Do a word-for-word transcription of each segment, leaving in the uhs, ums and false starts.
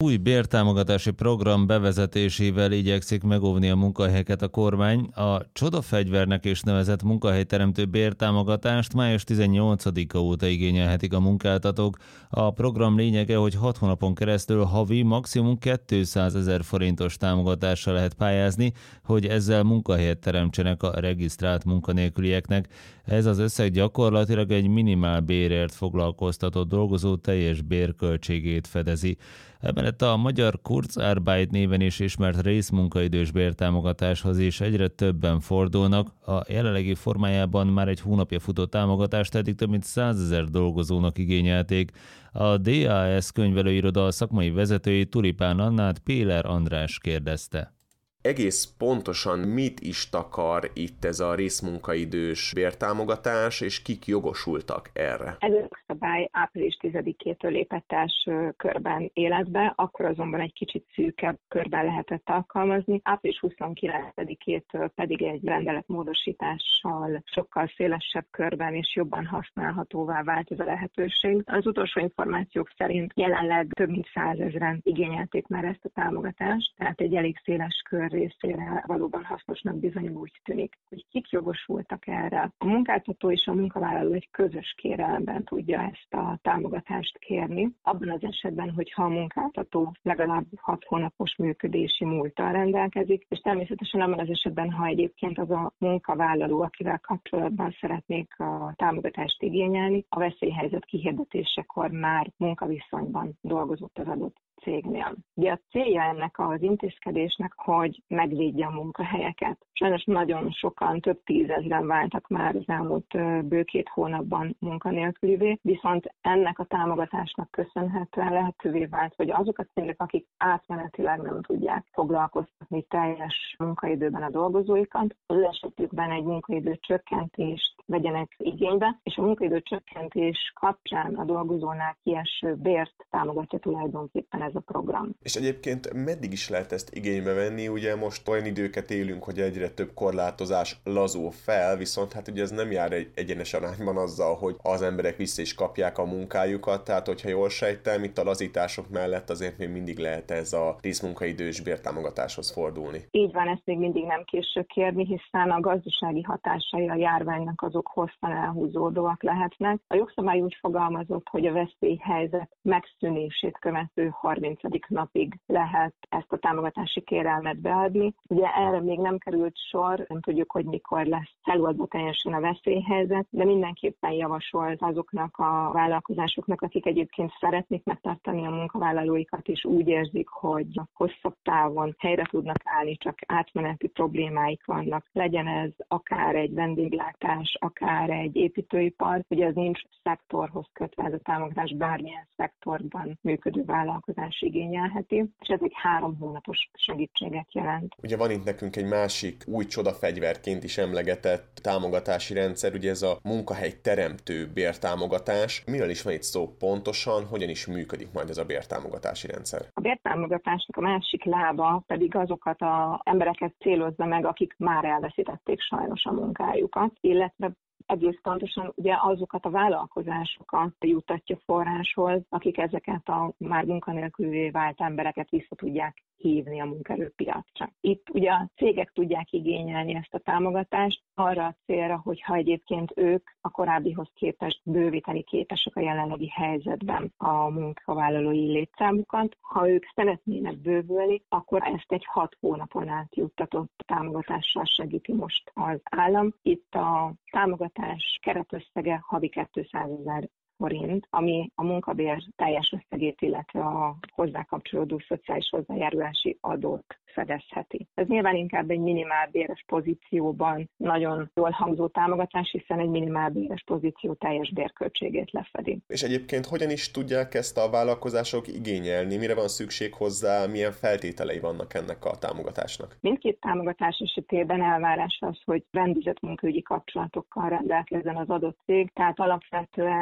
Új bértámogatási program bevezetésével igyekszik megóvni a munkahelyeket a kormány. A csodafegyvernek is nevezett munkahelyteremtő bértámogatást május tizennyolcadika óta igényelhetik a munkáltatók. A program lényege, hogy hat hónapon keresztül havi maximum kétszázezer forintos támogatásra lehet pályázni, hogy ezzel munkahelyet teremtsenek a regisztrált munkanélkülieknek. Ez az összeg gyakorlatilag egy minimálbérért foglalkoztatott dolgozó teljes bérköltségét fedezi. Emellett a magyar Kurzarbeit néven is ismert részmunkaidős bértámogatáshoz is egyre többen fordulnak. A jelenlegi formájában már egy hónapja futó támogatást eddig több mint százezer dolgozónak igényelték. A dé á es könyvelőiroda szakmai vezetői Tulipán Annát Péler András kérdezte. Egész pontosan mit is takar itt ez a részmunkaidős bértámogatás, és kik jogosultak erre? Ez a szabály április tizedikétől lépett első körben életbe, akkor azonban egy kicsit szűkebb körben lehetett alkalmazni. április huszonkilencedikétől pedig egy rendeletmódosítással sokkal szélesebb körben és jobban használhatóvá vált ez a lehetőség. Az utolsó információk szerint jelenleg több mint százezren igényelték már ezt a támogatást, tehát egy elég széles kör részére valóban hasznosnak bizonyul, úgy tűnik, hogy kik jogosultak erre. A munkáltató és a munkavállaló egy közös kérelemben tudja ezt a támogatást kérni. Abban az esetben, hogyha a munkáltató legalább hat hónapos működési múlttal rendelkezik, és természetesen abban az esetben, ha egyébként az a munkavállaló, akivel kapcsolatban szeretnék a támogatást igényelni, a veszélyhelyzet kihirdetésekor már munkaviszonyban dolgozott az adott cégnél. Ugye a célja ennek az intézkedésnek, hogy megvédje a munkahelyeket. Sajnos nagyon sokan, több tízezren váltak már az elmúlt bő két hónapban munkanélkülivé, viszont ennek a támogatásnak köszönhetően lehetővé vált, hogy azok a cégek, akik átmenetileg nem tudják foglalkoztatni teljes munkaidőben a dolgozóikat, az esetükben egy munkaidő csökkentést vegyenek igénybe, és a munkaidő csökkentés kapcsán a dolgozónál kieső bért támogatja tulajdonképpen ez a program. És egyébként meddig is lehet ezt igénybe venni? Ugye most olyan időket élünk, hogy egyre több korlátozás lazul fel, viszont hát ugye ez nem jár egy egyenes arányban azzal, hogy az emberek vissza is kapják a munkájukat, tehát hogyha jól sejtem, itt a lazítások mellett azért még mindig lehet ez a részmunkaidős bértámogatáshoz fordulni. Így van, ezt még mindig nem késő kérni, hiszen a gazdasági hatásai a járványnak azok hosszan elhúzódóak lehetnek. A jogszabály úgy fogalmazott, hogy a veszélyhelyzet megszűnését követő harmincadik napig lehet ezt a támogatási kérelmet beadni. Ugye erre még nem került sor, nem tudjuk, hogy mikor lesz feloldva teljesen a veszélyhelyzet, de mindenképpen javasolt azoknak a vállalkozásoknak, akik egyébként szeretnék megtartani a munkavállalóikat, és úgy érzik, hogy hosszabb távon helyre tudnak állni, csak átmeneti problémáik vannak. Legyen ez akár egy vendéglátás, akár egy építőipar, ugye ez nincs szektorhoz kötve, ez a támogatás bármilyen szektorban működő vállalkozás igényelheti, és ez egy három hónapos segítséget jelent. Ugye van itt nekünk egy másik új csodafegyverként is emlegetett támogatási rendszer, ugye ez a munkahely teremtő bértámogatás. Miről is van itt szó pontosan, hogyan is működik majd ez a bértámogatási rendszer? A bértámogatásnak a másik lába pedig azokat az embereket célozza meg, akik már elveszítették sajnos a munkájukat, illetve egész pontosan ugye azokat a vállalkozásokat juttatja forráshoz, akik ezeket a már munkanélkülivé vált embereket vissza tudják hívni a munkaerőpiacra. Itt ugye a cégek tudják igényelni ezt a támogatást arra a célra, hogyha egyébként ők a korábbihoz képest bővíteni képesek a jelenlegi helyzetben a munkavállalói létszámukat. Ha ők szeretnének bővülni, akkor ezt egy hat hónapon át juttatott támogatással segíti most az állam. Itt a támogatás keretösszege havi kétszázezer forint, ami a munkabér teljes összegét, illetve a hozzá kapcsolódó szociális hozzájárulási adót fedezheti. Ez nyilván inkább egy minimálbéres pozícióban nagyon jól hangzó támogatás, hiszen egy minimálbéres pozíció teljes bérköltségét lefedi. És egyébként hogyan is tudják ezt a vállalkozások igényelni? Mire van szükség hozzá? Milyen feltételei vannak ennek a támogatásnak? Mindkét támogatás esetében elvárás az, hogy rendezett munkaügyi kapcsolatokkal rendelkezzen az adott cég, tehát alapvetően aki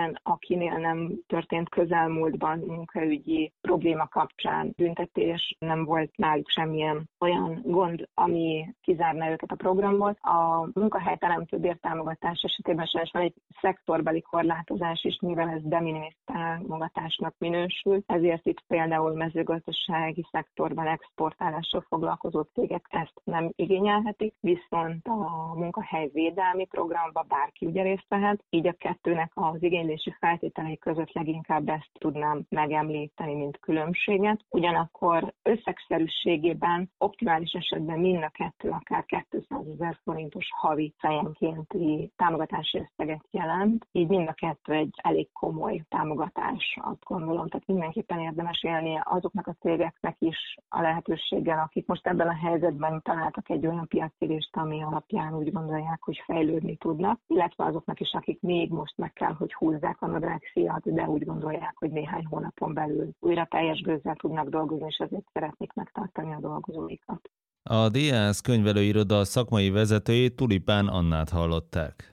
senkinél nem történt közelmúltban munkaügyi probléma kapcsán büntetés, nem volt náluk semmilyen olyan gond, ami kizárna őket a programból. A munkahelyteremtő bértámogatás esetében sajnos van egy szektorbeli korlátozás is, mivel ez de minimis támogatásnak minősül, ezért itt például mezőgazdasági szektorban exportálással foglalkozó cégek ezt nem igényelhetik, viszont a munkahelyvédelmi programba bárki ugye részt vehet, így a kettőnek az igénylési feltételei között leginkább ezt tudnám megemlíteni, mint különbséget. Ugyanakkor összegszerűségében optimális esetben mind a kettő akár kétszázezer forintos havi fejenkénti támogatási összeget jelent, így mind a kettő egy elég komoly támogatás, azt gondolom. Tehát mindenképpen érdemes élnie azoknak a cégeknek is a lehetőséggel, akik most ebben a helyzetben találtak egy olyan piacérést, ami alapján úgy gondolják, hogy fejlődni tudnak, illetve azoknak is, akik még most meg kell, hogy húzzák a nadrágszíjat, de úgy gondolják, hogy néhány hónapon belül újra teljes gőzzel tudnak dolgozni, és ezért szeretnék megtartani a dolgozóikat. A dé á es könyvelőiroda szakmai vezetőjét, Tulipán Annát hallották.